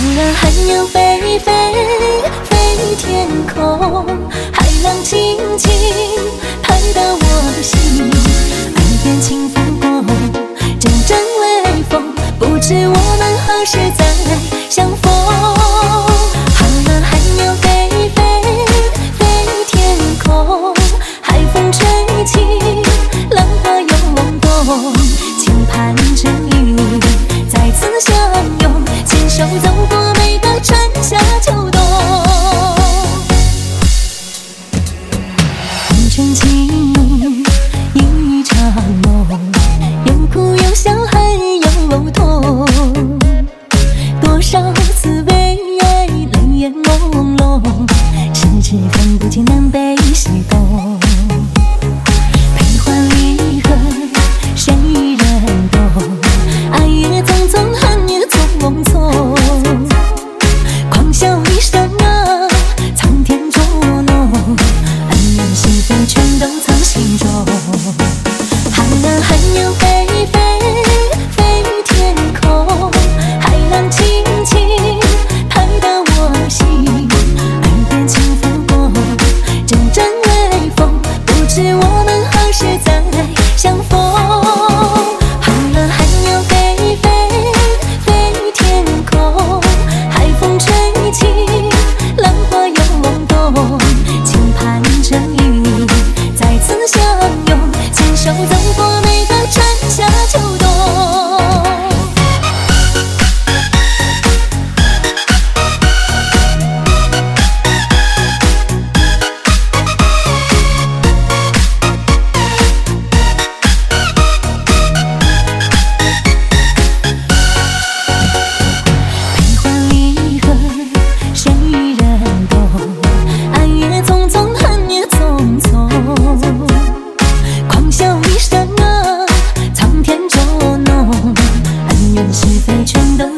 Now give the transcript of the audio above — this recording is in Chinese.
儿寒烟飞飞飞天空，海浪轻轻拍打我心，耳边轻拂过阵阵微风，不知我们何时再相逢。好了，寒烟飞飞飞天空，海风吹起，浪花又涌动，轻盼着与你再次相拥，牵手走过每个春夏秋冬。红尘情一场梦，有哭有笑还有痛，多少滋味泪眼朦胧，迟迟看不见南北西东。悲欢离合谁人懂，爱也匆匆恨也匆匆，狂笑一声啊，苍天捉弄，恩怨是非全都藏心中。寒儿寒烟飞飞飞天空，海浪轻轻拍打我心，耳边轻拂过阵阵微风，不知我们何时再相逢。好了，寒烟飞飞飞天空，海风吹起，浪花又涌动，轻盼着与你再次相拥，牵手走过每个春夏秋冬。悲欢离合谁人懂，爱也匆匆恨也匆匆，狂笑一声啊，苍天捉弄，恩怨是非全都